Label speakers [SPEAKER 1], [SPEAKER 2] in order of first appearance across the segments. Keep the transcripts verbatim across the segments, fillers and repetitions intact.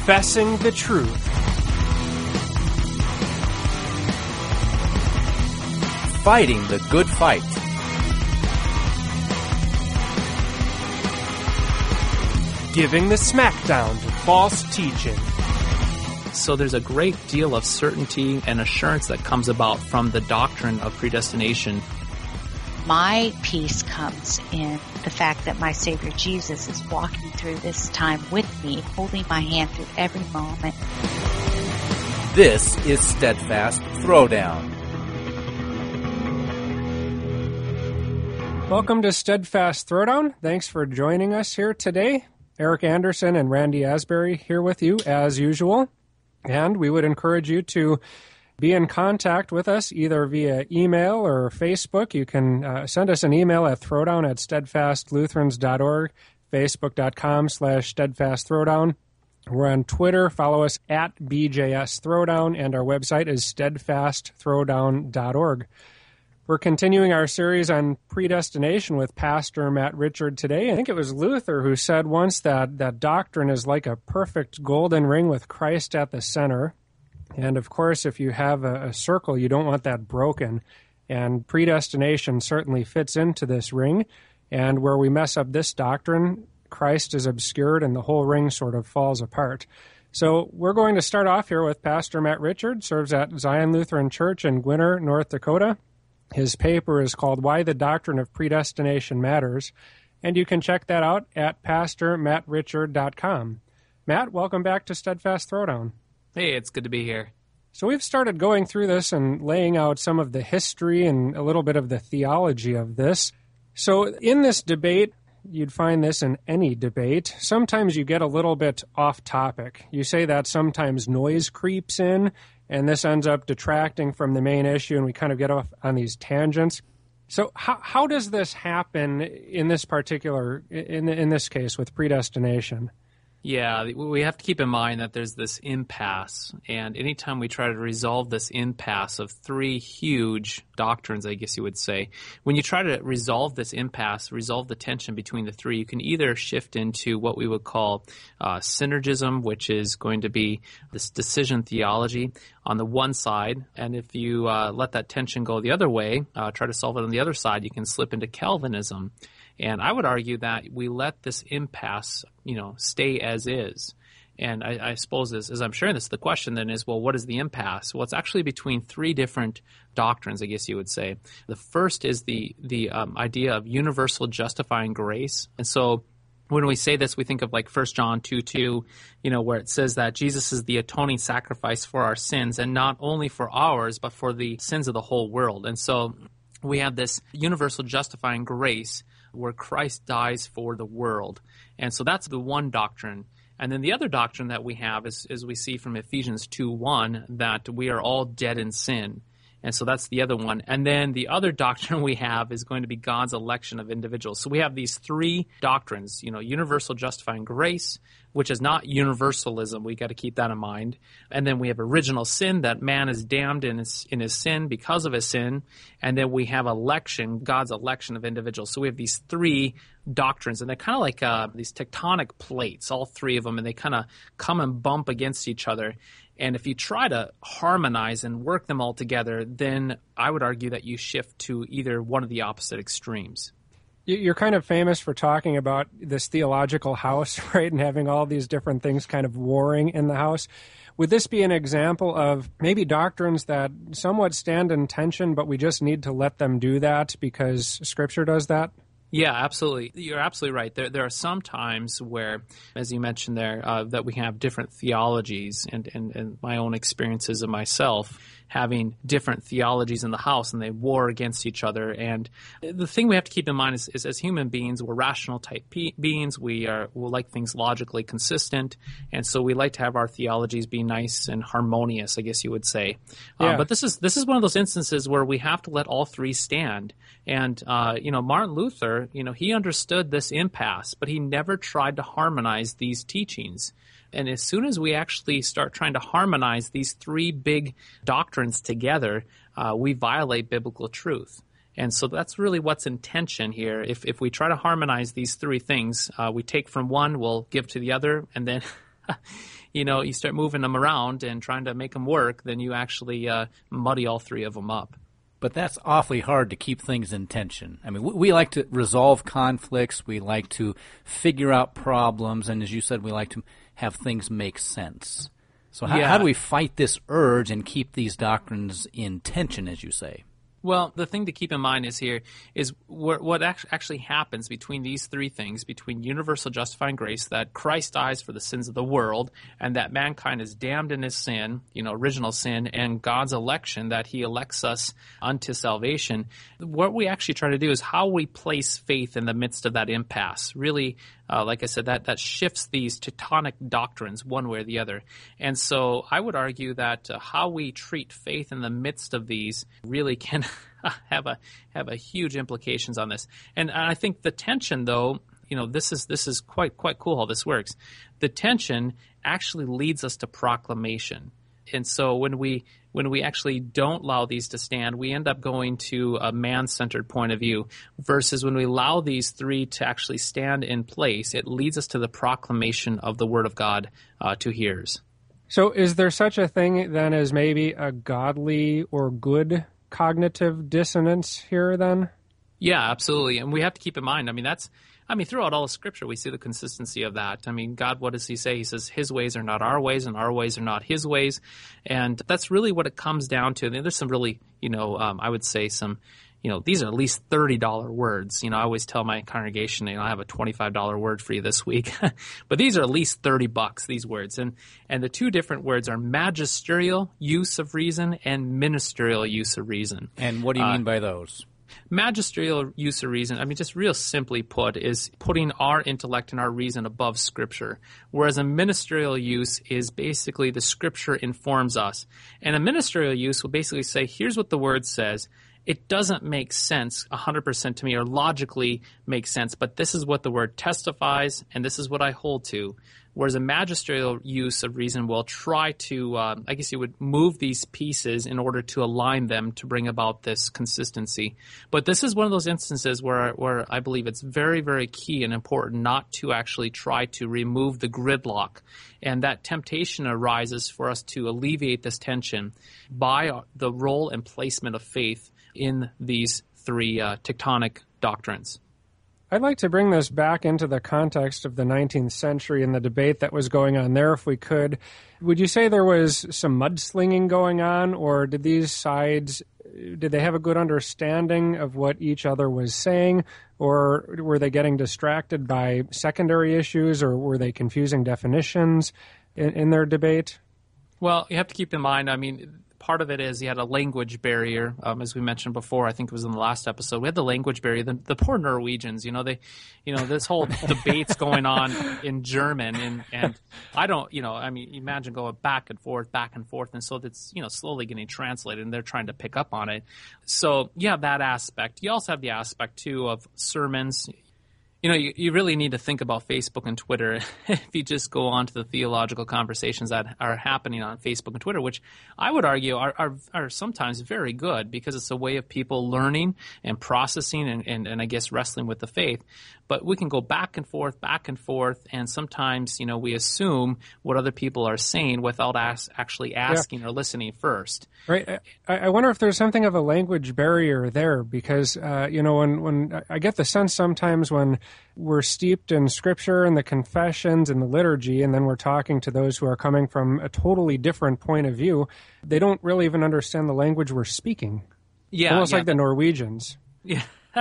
[SPEAKER 1] Confessing the truth.
[SPEAKER 2] Fighting the good fight.
[SPEAKER 1] Giving the smackdown to false teaching.
[SPEAKER 3] So there's a great deal of certainty and assurance that comes about from the doctrine of predestination.
[SPEAKER 4] My peace comes in the fact that my Savior Jesus is walking through this time with me, holding my hand through every moment.
[SPEAKER 2] This is Steadfast Throwdown.
[SPEAKER 1] Welcome to Steadfast Throwdown. Thanks for joining us here today. Eric Anderson and Randy Asbury here with you as usual. And we would encourage you to be in contact with us either via email or Facebook. You can uh, send us an email at throwdown at steadfast lutherans dot org, facebook.com slash steadfast throwdown. We're on Twitter. Follow us at B J S Throwdown, and our website is steadfast throwdown dot org. We're continuing our series on predestination with Pastor Matt Richard today. I think it was Luther who said once that that doctrine is like a perfect golden ring with Christ at the center. And of course, if you have a, a circle, you don't want that broken. And predestination certainly fits into this ring. And where we mess up this doctrine, Christ is obscured and the whole ring sort of falls apart. So we're going to start off here with Pastor Matt Richard, serves at Zion Lutheran Church in Gwinner, North Dakota. His paper is called Why the Doctrine of Predestination Matters, and you can check that out at pastor matt richard dot com. Matt, welcome back to Steadfast Throwdown.
[SPEAKER 3] Hey, it's good to be here.
[SPEAKER 1] So we've started going through this and laying out some of the history and a little bit of the theology of this. So in this debate, you'd find this in any debate, sometimes you get a little bit off topic. You say that sometimes noise creeps in, and this ends up detracting from the main issue, and we kind of get off on these tangents. So how how does this happen in this particular, in in this case with predestination?
[SPEAKER 3] Yeah, we have to keep in mind that there's this impasse, and anytime we try to resolve this impasse of three huge doctrines, I guess you would say, when you try to resolve this impasse, resolve the tension between the three, you can either shift into what we would call uh, synergism, which is going to be this decision theology on the one side, and if you uh, let that tension go the other way, uh, try to solve it on the other side, you can slip into Calvinism. And I would argue that we let this impasse, you know, stay as is. And I, I suppose as, as I'm sharing this, the question then is, well, what is the impasse? Well, it's actually between three different doctrines, I guess you would say. The first is the, the um, idea of universal justifying grace. And so when we say this, we think of like First John two two, you know, where it says that Jesus is the atoning sacrifice for our sins, and not only for ours, but for the sins of the whole world. And so we have this universal justifying grace where Christ dies for the world. And so that's the one doctrine. And then the other doctrine that we have is, is we see from Ephesians two one, that we are all dead in sin. And so that's the other one. And then the other doctrine we have is going to be God's election of individuals. So we have these three doctrines, you know, universal justifying grace, which is not universalism. We got to keep that in mind. And then we have original sin, that man is damned in his, in his sin because of his sin. And then we have election, God's election of individuals. So we have these three doctrines, and they're kind of like uh, these tectonic plates, all three of them, and they kind of come and bump against each other. And if you try to harmonize and work them all together, then I would argue that you shift to either one of the opposite extremes.
[SPEAKER 1] You're kind of famous for talking about this theological house, right, and having all these different things kind of warring in the house. Would this be an example of maybe doctrines that somewhat stand in tension, but we just need to let them do that because Scripture does that?
[SPEAKER 3] Yeah, absolutely. You're absolutely right. There there are some times where, as you mentioned there, uh, that we have different theologies, and, and, and my own experiences of myself having different theologies in the house, and they war against each other. And the thing we have to keep in mind is, is as human beings, we're rational type pe- beings. We are we like things logically consistent, and so we like to have our theologies be nice and harmonious, I guess you would say.
[SPEAKER 1] Yeah.
[SPEAKER 3] Uh, but this is this is one of those instances where we have to let all three stand. And uh, you know, Martin Luther, you know, he understood this impasse, but he never tried to harmonize these teachings. And as soon as we actually start trying to harmonize these three big doctrines together, uh, we violate biblical truth. And so that's really what's in tension here. If if we try to harmonize these three things, uh, we take from one, we'll give to the other, and then you know, you start moving them around and trying to make them work, then you actually uh, muddy all three of them up.
[SPEAKER 2] But that's awfully hard to keep things in tension. I mean, we, we like to resolve conflicts. We like to figure out problems. And as you said, we like to have things make sense. So how,
[SPEAKER 3] yeah.
[SPEAKER 2] how do we fight this urge and keep these doctrines in tension, as you say?
[SPEAKER 3] Well, the thing to keep in mind is here is what, what actually happens between these three things, between universal justifying grace, that Christ dies for the sins of the world, and that mankind is damned in his sin, you know, original sin, and God's election, that he elects us unto salvation. What we actually try to do is how we place faith in the midst of that impasse. Really, uh, like I said, that, that shifts these tectonic doctrines one way or the other. And so I would argue that uh, how we treat faith in the midst of these really can have a have a huge implications on this. And I think the tension, though, you know, this is this is quite quite cool how this works. The tension actually leads us to proclamation. And so when we when we actually don't allow these to stand, we end up going to a man-centered point of view, versus when we allow these three to actually stand in place, it leads us to the proclamation of the Word of God uh, to hearers.
[SPEAKER 1] So is there such a thing then as maybe a godly or good cognitive dissonance here then?
[SPEAKER 3] Yeah, absolutely. And we have to keep in mind, I mean, that's, I mean, throughout all of Scripture, we see the consistency of that. I mean, God, what does he say? He says his ways are not our ways and our ways are not his ways. And that's really what it comes down to. And there's some really, you know, um, I would say some, you know, these are at least thirty dollars words. You know, I always tell my congregation, you know, I have a twenty-five dollars word for you this week. But these are at least thirty bucks, these words. And and the two different words are magisterial use of reason and ministerial use of reason.
[SPEAKER 2] And what do you
[SPEAKER 3] uh,
[SPEAKER 2] mean by those?
[SPEAKER 3] Magisterial use of reason, I mean, just real simply put, is putting our intellect and our reason above Scripture, whereas a ministerial use is basically the Scripture informs us. And a ministerial use will basically say, here's what the Word says. It doesn't make sense one hundred percent to me or logically make sense, but this is what the Word testifies, and this is what I hold to. Whereas a magisterial use of reason will try to, uh, I guess you would move these pieces in order to align them to bring about this consistency. But this is one of those instances where, where I believe it's very, very key and important not to actually try to remove the gridlock. And that temptation arises for us to alleviate this tension by the role and placement of faith in these three uh, tectonic doctrines.
[SPEAKER 1] I'd like to bring this back into the context of the nineteenth century and the debate that was going on there, if we could. Would you say there was some mudslinging going on, or did these sides, did they have a good understanding of what each other was saying, or were they getting distracted by secondary issues, or were they confusing definitions in, in their debate?
[SPEAKER 3] Well, you have to keep in mind, I mean, part of it is you had a language barrier, um, as we mentioned before. I think it was in the last episode. We had the language barrier. The, the poor Norwegians, you know, they, you know, this whole debate's going on in German, and and I don't, you know, I mean, imagine going back and forth, back and forth, and so that's, you know, slowly getting translated, and they're trying to pick up on it. So you have that aspect. You also have the aspect too of sermons. You know, you, you really need to think about Facebook and Twitter if you just go on to the theological conversations that are happening on Facebook and Twitter, which I would argue are, are, are sometimes very good because it's a way of people learning and processing and, and, and I guess wrestling with the faith. But we can go back and forth, back and forth, and sometimes, you know, we assume what other people are saying without as, actually asking yeah. or listening first.
[SPEAKER 1] Right. I, I wonder if there's something of a language barrier there because, uh, you know, when, when I get the sense sometimes when we're steeped in Scripture and the confessions and the liturgy, and then we're talking to those who are coming from a totally different point of view, they don't really even understand the language we're speaking.
[SPEAKER 3] Yeah.
[SPEAKER 1] Almost
[SPEAKER 3] yeah,
[SPEAKER 1] like the Norwegians.
[SPEAKER 3] Yeah.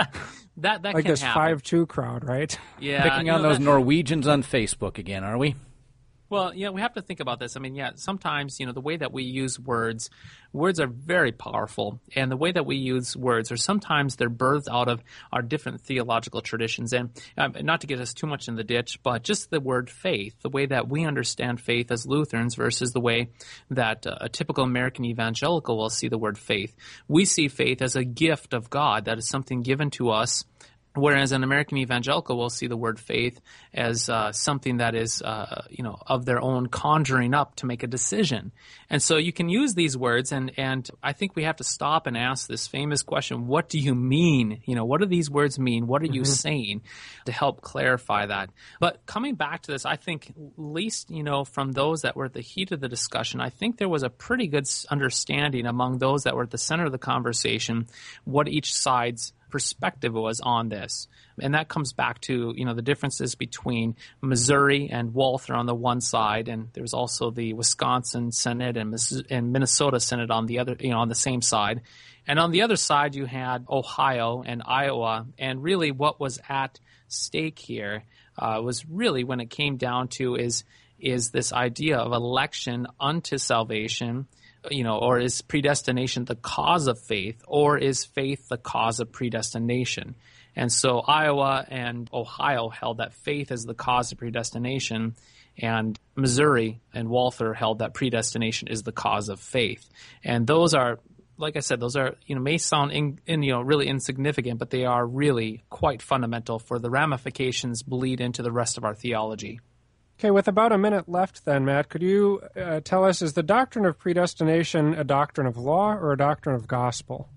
[SPEAKER 3] That that
[SPEAKER 1] like
[SPEAKER 3] can
[SPEAKER 1] this
[SPEAKER 3] happen.
[SPEAKER 1] five two crowd, right?
[SPEAKER 3] Yeah,
[SPEAKER 2] Picking on
[SPEAKER 3] know,
[SPEAKER 2] those
[SPEAKER 3] that,
[SPEAKER 2] Norwegians on Facebook again, are we?
[SPEAKER 3] Well, yeah, we have to think about this. I mean, yeah, sometimes, you know, the way that we use words, words are very powerful. And the way that we use words are sometimes they're birthed out of our different theological traditions. And um, not to get us too much in the ditch, but just the word faith, the way that we understand faith as Lutherans versus the way that uh, a typical American evangelical will see the word faith. We see faith as a gift of God, that is something given to us Whereas an American evangelical will see the word faith as uh, something that is, uh, you know, of their own conjuring up to make a decision. And so you can use these words, and, and I think we have to stop and ask this famous question, what do you mean? You know, what do these words mean? What are you mm-hmm. saying, to help clarify that? But coming back to this, I think, at least, you know, from those that were at the heat of the discussion, I think there was a pretty good understanding among those that were at the center of the conversation what each side's perspective was on this. And that comes back to, you know, the differences between Missouri and Walther on the one side, and there's also the Wisconsin Synod and, and Minnesota Synod on the other, you know, on the same side. And on the other side, you had Ohio and Iowa, and really what was at stake here uh, was really, when it came down to, is is this idea of election unto salvation. You know, or is predestination the cause of faith, or is faith the cause of predestination? And so Iowa and Ohio held that faith is the cause of predestination, and Missouri and Walther held that predestination is the cause of faith. And those are, like I said, those are, you know, may sound in, in, you know, really insignificant, but they are really quite fundamental, for the ramifications bleed into the rest of our theology.
[SPEAKER 1] Okay, with about a minute left then, Matt, could you uh, tell us, is the doctrine of predestination a doctrine of law or a doctrine of gospel?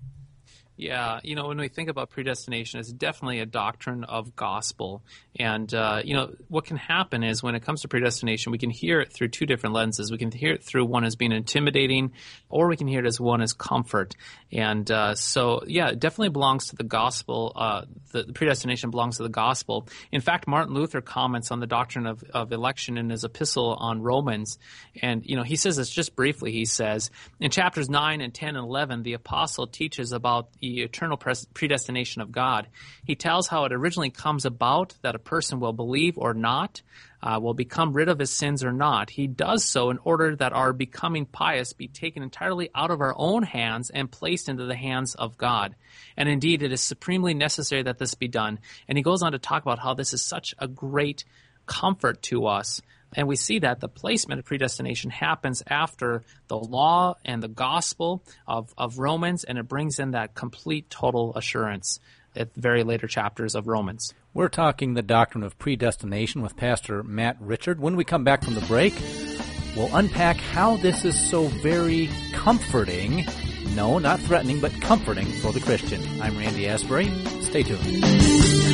[SPEAKER 3] Yeah, you know, when we think about predestination, it's definitely a doctrine of gospel. And, uh, you know, what can happen is when it comes to predestination, we can hear it through two different lenses. We can hear it through one as being intimidating, or we can hear it as one as comfort. And uh, so, yeah, it definitely belongs to the gospel. Uh, the, the predestination belongs to the gospel. In fact, Martin Luther comments on the doctrine of, of election in his epistle on Romans. And, you know, he says this just briefly. He says, in chapters nine and ten and eleven, the apostle teaches about the eternal predestination of God. He tells how it originally comes about, that a person will believe or not, uh, will become rid of his sins or not. He does so in order that our becoming pious be taken entirely out of our own hands and placed into the hands of God. And indeed, it is supremely necessary that this be done. And he goes on to talk about how this is such a great comfort to us. And we see that the placement of predestination happens after the law and the gospel of, of Romans, and it brings in that complete, total assurance at the very later chapters of Romans.
[SPEAKER 2] We're talking the doctrine of predestination with Pastor Matt Richard. When we come back from the break, we'll unpack how this is so very comforting, no, not threatening, but comforting for the Christian. I'm Randy Asbury. Stay tuned.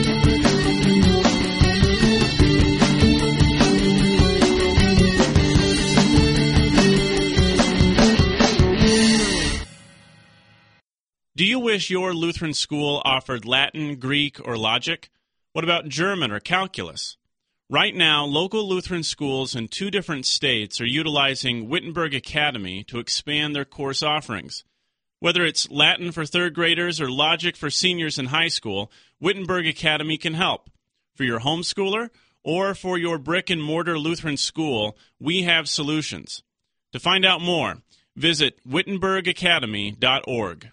[SPEAKER 5] Do you wish your Lutheran school offered Latin, Greek, or logic? What about German or calculus? Right now, local Lutheran schools in two different states are utilizing Wittenberg Academy to expand their course offerings. Whether it's Latin for third graders or logic for seniors in high school, Wittenberg Academy can help. For your homeschooler or for your brick-and-mortar Lutheran school, we have solutions. To find out more, visit wittenberg academy dot org.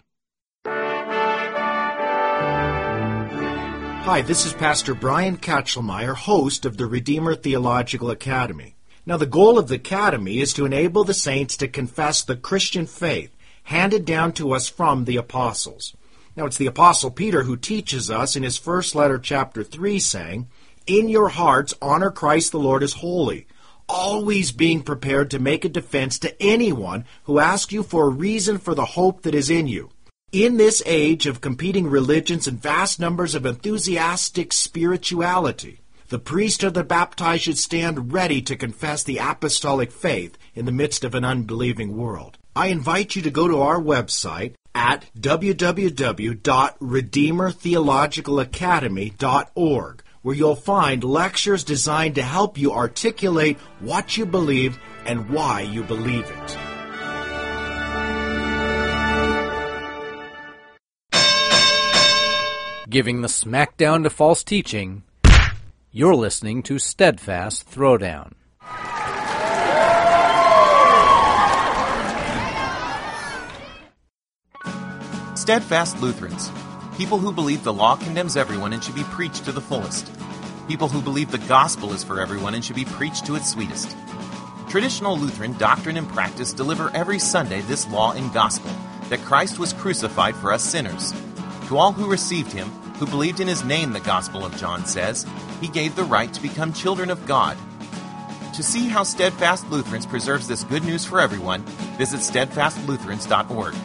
[SPEAKER 6] Hi, this is Pastor Brian Katchelmeyer, host of the Redeemer Theological Academy. Now, the goal of the Academy is to enable the saints to confess the Christian faith handed down to us from the apostles. Now, it's the Apostle Peter who teaches us in his first letter, chapter three, saying, "In your hearts honor Christ the Lord as holy, always being prepared to make a defense to anyone who asks you for a reason for the hope that is in you." In this age of competing religions and vast numbers of enthusiastic spirituality, the priest or the baptized should stand ready to confess the apostolic faith in the midst of an unbelieving world. I invite you to go to our website at w w w dot redeemer theological academy dot org, where you'll find lectures designed to help you articulate what you believe and why you believe it.
[SPEAKER 2] Giving the smackdown to false teaching, you're listening to Steadfast Throwdown.
[SPEAKER 7] Steadfast Lutherans, people who believe the law condemns everyone and should be preached to the fullest. People who believe the gospel is for everyone and should be preached to its sweetest. Traditional Lutheran doctrine and practice deliver every Sunday this law and gospel, that Christ was crucified for us sinners. To all who received him, who believed in his name, the Gospel of John says, he gave the right to become children of God. To see how Steadfast Lutherans preserves this good news for everyone, visit steadfast lutherans dot org.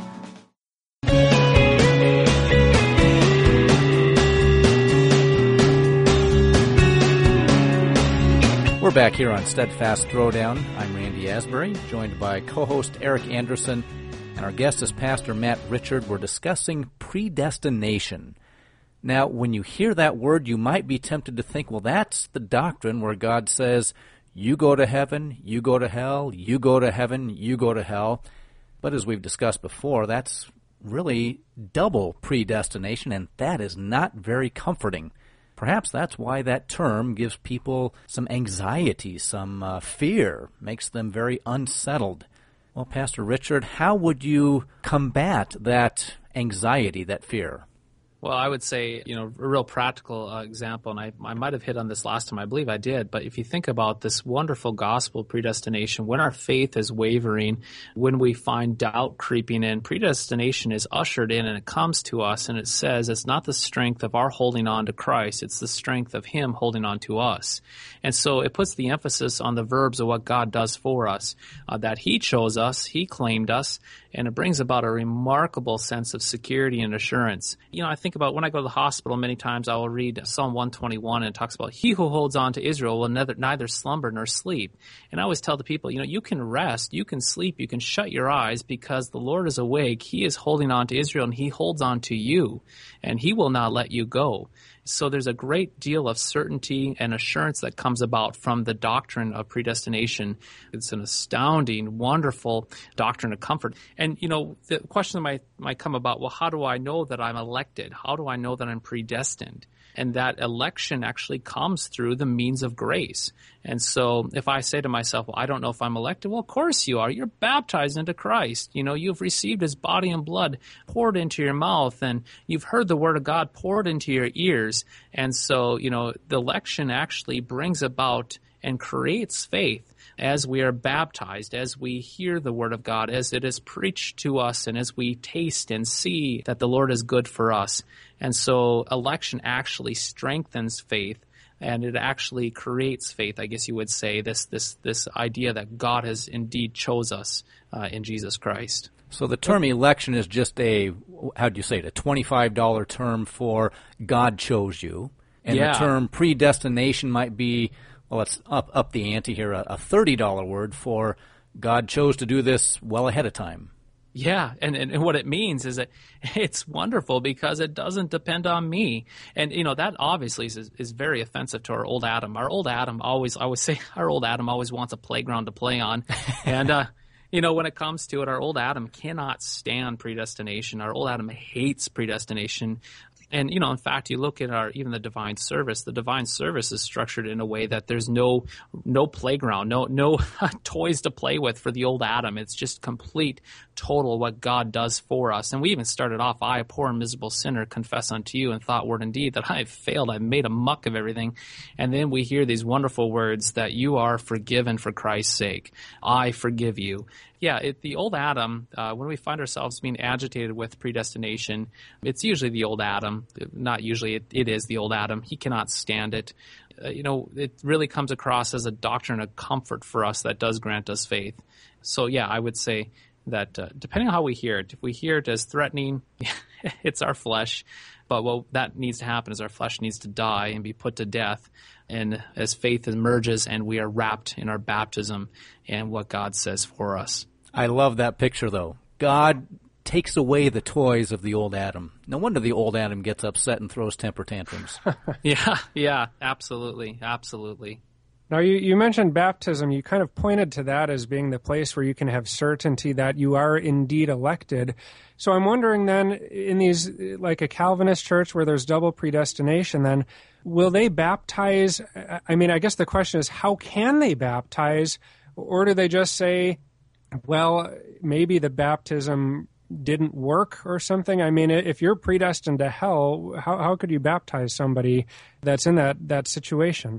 [SPEAKER 2] We're back here on Steadfast Throwdown. I'm Randy Asbury, joined by co-host Eric Anderson, and our guest is Pastor Matt Richard. We're discussing predestination. Now, when you hear that word, you might be tempted to think, well, that's the doctrine where God says, you go to heaven, you go to hell, you go to heaven, you go to hell. But as we've discussed before, that's really double predestination, and that is not very comforting. Perhaps that's why that term gives people some anxiety, some uh, fear, makes them very unsettled. Well, Pastor Richard, how would you combat that anxiety, that fear?
[SPEAKER 3] Well, I would say, you know, a real practical uh, example, and I, I might have hit on this last time, I believe I did, but if you think about this wonderful gospel predestination, when our faith is wavering, when we find doubt creeping in, predestination is ushered in and it comes to us and it says it's not the strength of our holding on to Christ, it's the strength of Him holding on to us. And so it puts the emphasis on the verbs of what God does for us, uh, that He chose us, He claimed us, and it brings about a remarkable sense of security and assurance. You know, I think about when I go to the hospital, many times I will read Psalm one twenty-one, and it talks about, he who holds on to Israel will neither, neither slumber nor sleep. And I always tell the people, you know, you can rest, you can sleep, you can shut your eyes because the Lord is awake. He is holding on to Israel, and He holds on to you, and He will not let you go. So there's a great deal of certainty and assurance that comes about from the doctrine of predestination. It's an astounding, wonderful doctrine of comfort. And, you know, the question might, might come about, well, how do I know that I'm elected? How do I know that I'm predestined? And that election actually comes through the means of grace. And so if I say to myself, well, I don't know if I'm elected, well, of course you are. You're baptized into Christ. You know, you've received His body and blood poured into your mouth, and you've heard the Word of God poured into your ears. And so, you know, the election actually brings about and creates faith as we are baptized, as we hear the Word of God, as it is preached to us, and as we taste and see that the Lord is good for us. And so election actually strengthens faith, and it actually creates faith, I guess you would say, this this this idea that God has indeed chose us uh, in Jesus Christ.
[SPEAKER 2] So the term election is just a, how do you say it, a twenty-five dollars term for God chose you. And
[SPEAKER 3] yeah.
[SPEAKER 2] the term predestination might be, well, let's up, up the ante here, a, a thirty dollars word for God chose to do this well ahead of time.
[SPEAKER 3] Yeah, and, and what it means is that it's wonderful because it doesn't depend on me. And, you know, that obviously is, is very offensive to our old Adam. Our old Adam always, I always say, our old Adam always wants a playground to play on. And, uh, you know, when it comes to it, our old Adam cannot stand predestination. Our old Adam hates predestination. And, you know, in fact, you look at our even the divine service. The divine service is structured in a way that there's no no playground, no no toys to play with for the old Adam. It's just complete, total what God does for us. And we even started off, I, a poor and miserable sinner, confess unto you in thought, word, and deed that I have failed. I've made a muck of everything. And then we hear these wonderful words that you are forgiven for Christ's sake. I forgive you. Yeah, it, the old Adam, uh, when we find ourselves being agitated with predestination, it's usually the old Adam. Not usually, it, it is the old Adam. He cannot stand it. Uh, you know, it really comes across as a doctrine of comfort for us that does grant us faith. So, yeah, I would say that uh, depending on how we hear it, if we hear it as threatening, it's our flesh. But what that needs to happen is our flesh needs to die and be put to death. And as faith emerges and we are wrapped in our baptism and what God says for us.
[SPEAKER 2] I love that picture, though. God takes away the toys of the old Adam. No wonder the old Adam gets upset and throws temper tantrums.
[SPEAKER 3] yeah, yeah, absolutely, absolutely.
[SPEAKER 1] Now, you, you mentioned baptism. You kind of pointed to that as being the place where you can have certainty that you are indeed elected. So I'm wondering then, in these, like a Calvinist church where there's double predestination, then will they baptize? I mean, I guess the question is, how can they baptize? Or do they just say, well, maybe the baptism didn't work or something? I mean, if you're predestined to hell, how how could you baptize somebody that's in that, that situation?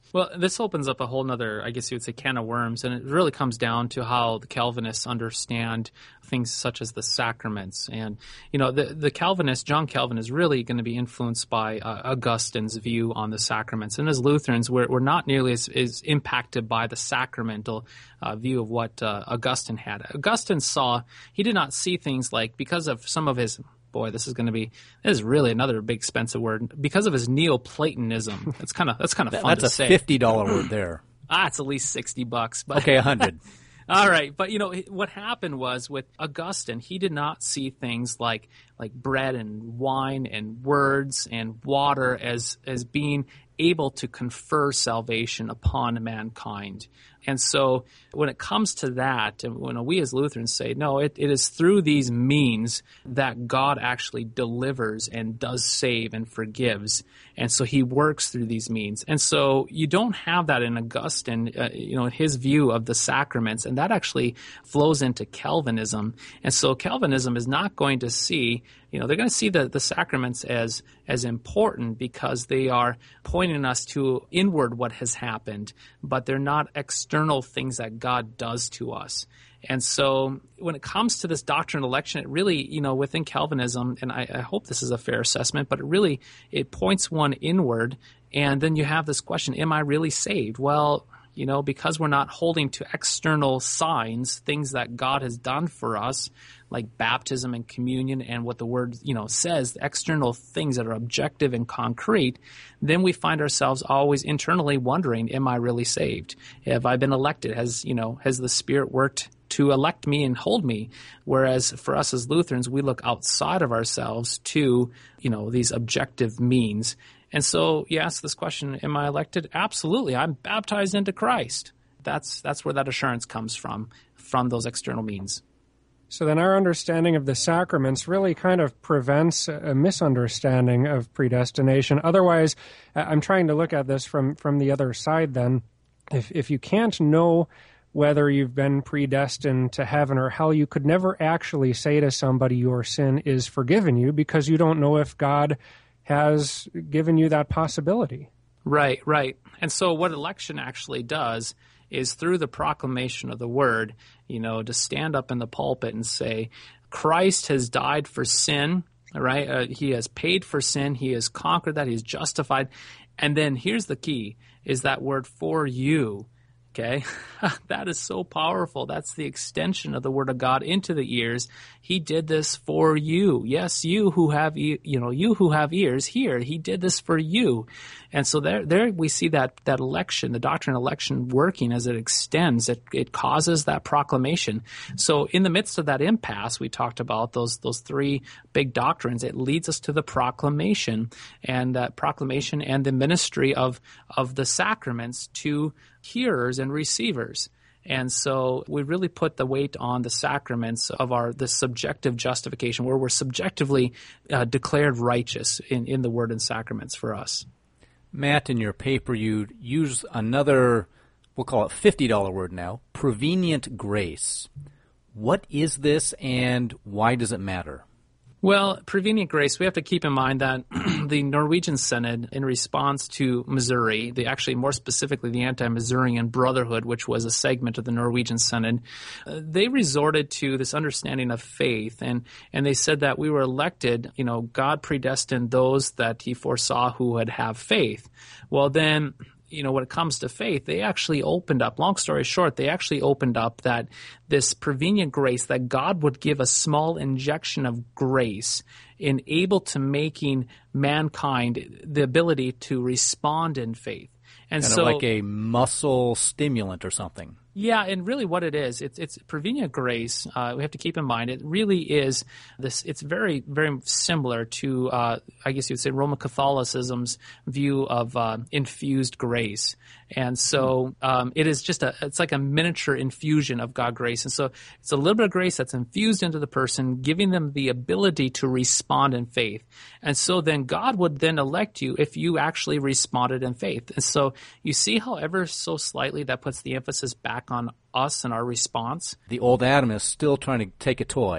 [SPEAKER 3] Well, this opens up a whole nother, I guess you would say, can of worms, and it really comes down to how the Calvinists understand things such as the sacraments. And, you know, the, the Calvinist, John Calvin, is really going to be influenced by uh, Augustine's view on the sacraments. And as Lutherans, we're, we're not nearly as, as impacted by the sacramental uh, view of what uh, Augustine had. Augustine saw, he did not see things like, because of some of his Boy, this is going to be. This is really another big expensive word because of his Neoplatonism. That's kind of that's kind of fun
[SPEAKER 2] That's
[SPEAKER 3] to
[SPEAKER 2] a
[SPEAKER 3] say.
[SPEAKER 2] fifty dollar word there.
[SPEAKER 3] Ah, it's at least sixty bucks. But
[SPEAKER 2] Okay, a hundred.
[SPEAKER 3] All right, but you know what happened was with Augustine, he did not see things like like bread and wine and words and water as as being able to confer salvation upon mankind. And so when it comes to that, and when we as Lutherans say, no, it, it is through these means that God actually delivers and does save and forgives. And so he works through these means. And so you don't have that in Augustine, uh, you know, in his view of the sacraments. And that actually flows into Calvinism. And so Calvinism is not going to see, you know, they're going to see the, the sacraments as as important because they are pointing us to inward what has happened, but they're not external things that God does to us. And so when it comes to this doctrine of election, it really, you know, within Calvinism, and I, I hope this is a fair assessment, but it really, it points one inward, and then you have this question, am I really saved? Well, you know, because we're not holding to external signs, things that God has done for us, like baptism and communion and what the word, you know, says, the external things that are objective and concrete, then we find ourselves always internally wondering, am I really saved? Have I been elected? Has, you know, has the Spirit worked to elect me and hold me? Whereas for us as Lutherans, we look outside of ourselves to, you know, these objective means. And so you ask this question, am I elected? Absolutely. I'm baptized into Christ. That's that's where that assurance comes from, from those external means.
[SPEAKER 1] So then our understanding of the sacraments really kind of prevents a misunderstanding of predestination. Otherwise, I'm trying to look at this from, from the other side then. If if you can't know whether you've been predestined to heaven or hell, you could never actually say to somebody your sin is forgiven you because you don't know if God has given you that possibility.
[SPEAKER 3] Right, right. And so what election actually does is through the proclamation of the word, you know, to stand up in the pulpit and say, Christ has died for sin, all right? Uh, he has paid for sin. He has conquered that. He's justified. And then here's the key, is that word for you. Okay, that is so powerful. That's the extension of the Word of God into the ears. He did this for you. Yes, you who have, you know, you who have ears, hear. He did this for you. And so there, there we see that that election, the doctrine of election working as it extends. It it causes that proclamation. So in the midst of that impasse, we talked about those those three big doctrines. It leads us to the proclamation, and that proclamation and the ministry of of the sacraments to hearers and receivers. And so we really put the weight on the sacraments of our the subjective justification, where we're subjectively uh, declared righteous in, in the word and sacraments for us.
[SPEAKER 2] Matt, in your paper, you use another, we'll call it fifty dollar word now, prevenient grace. What is this and why does it matter?
[SPEAKER 3] Well, prevenient grace, we have to keep in mind that the Norwegian Synod, in response to Missouri, the actually more specifically the Anti-Missourian Brotherhood, which was a segment of the Norwegian Synod, uh, they resorted to this understanding of faith, and, and they said that we were elected, you know, God predestined those that he foresaw who would have faith. Well, then, you know, when it comes to faith, they actually opened up, long story short, they actually opened up that this prevenient grace, that God would give a small injection of grace in able to making mankind the ability to respond in faith. And
[SPEAKER 2] kind
[SPEAKER 3] so,
[SPEAKER 2] of like a muscle stimulant or something.
[SPEAKER 3] Yeah, and really what it is, it's, it's prevenient grace. Uh, we have to keep in mind it really is this. It's very, very similar to, uh, I guess you'd say, Roman Catholicism's view of uh, infused grace. And so um, it is just a, it's like a miniature infusion of God grace. And so it's a little bit of grace that's infused into the person, giving them the ability to respond in faith. And so then God would then elect you if you actually responded in faith. And so you see how ever so slightly that puts the emphasis back on us and our response.
[SPEAKER 2] The old Adam is still trying to take a toy.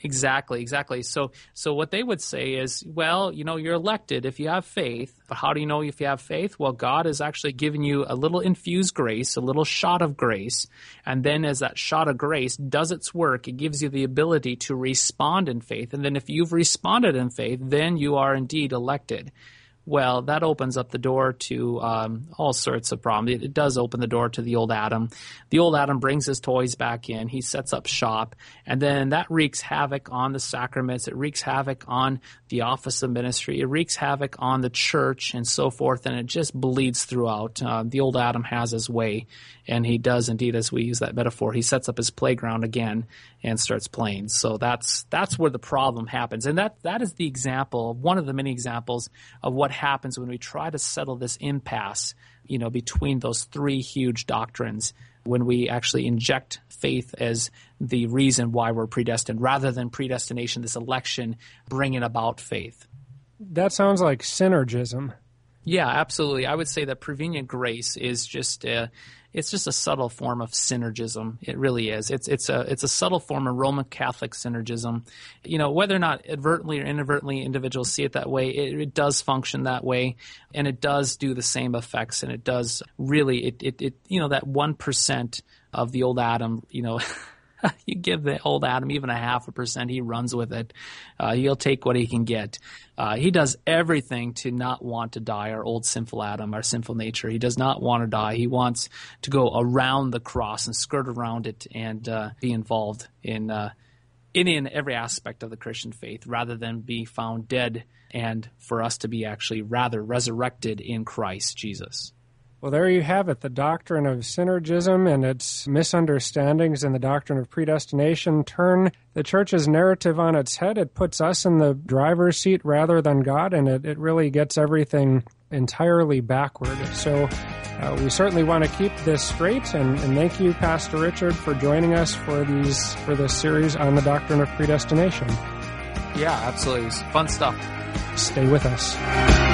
[SPEAKER 3] Exactly, exactly. So so what they would say is, well, you know, you're elected if you have faith. But how do you know if you have faith? Well, God has actually given you a little infused grace, a little shot of grace. And then as that shot of grace does its work, it gives you the ability to respond in faith. And then if you've responded in faith, then you are indeed elected. Well, that opens up the door to um, all sorts of problems. It, it does open the door to the old Adam. The old Adam brings his toys back in. He sets up shop. And then that wreaks havoc on the sacraments. It wreaks havoc on the office of ministry. It wreaks havoc on the church and so forth. And it just bleeds throughout. Uh, the old Adam has his way. And he does indeed, as we use that metaphor, he sets up his playground again and starts playing. So that's that's where the problem happens. And that that is the example, one of the many examples of what happens when we try to settle this impasse, you know, between those three huge doctrines, when we actually inject faith as the reason why we're predestined, rather than predestination, this election bringing about faith.
[SPEAKER 1] That sounds like synergism.
[SPEAKER 3] Yeah, absolutely. I would say that prevenient grace is just a, it's just a subtle form of synergism. It really is. It's it's a it's a subtle form of Roman Catholic synergism. You know, whether or not advertently or inadvertently individuals see it that way, it, it does function that way, and it does do the same effects, and it does really it it, it you know, that one percent of the old Adam, you know. You give the old Adam even a half a percent, he runs with it. Uh, he'll take what he can get. Uh, he does everything to not want to die, our old sinful Adam, our sinful nature. He does not want to die. He wants to go around the cross and skirt around it and uh, be involved in, uh, in in every aspect of the Christian faith, rather than be found dead, and for us to be actually rather resurrected in Christ Jesus.
[SPEAKER 1] Well, there you have it, the doctrine of synergism and its misunderstandings and the doctrine of predestination turn the church's narrative on its head. It puts us in the driver's seat rather than God, and it, it really gets everything entirely backward. So uh, we certainly want to keep this straight, and, and thank you, Pastor Richard, for joining us for these for this series on the doctrine of predestination.
[SPEAKER 3] Yeah, absolutely. It was fun stuff.
[SPEAKER 1] Stay with us.